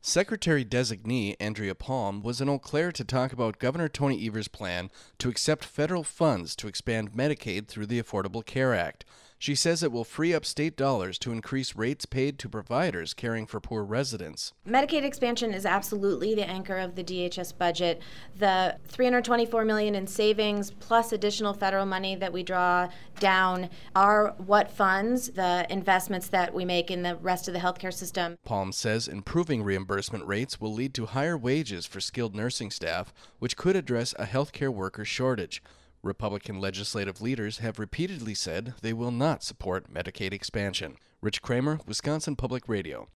Secretary-designee Andrea Palm was in Eau Claire to talk about Governor Tony Evers' plan to accept federal funds to expand Medicaid through the Affordable Care Act. She says it will free up state dollars to increase rates paid to providers caring for poor residents. Medicaid expansion is absolutely the anchor of the DHS budget. The $324 million in savings plus additional federal money that we draw down are what funds the investments that we make in the rest of the healthcare system. Palm says improving reimbursement rates will lead to higher wages for skilled nursing staff, which could address a healthcare worker shortage. Republican legislative leaders have repeatedly said they will not support Medicaid expansion. Rich Kramer, Wisconsin Public Radio.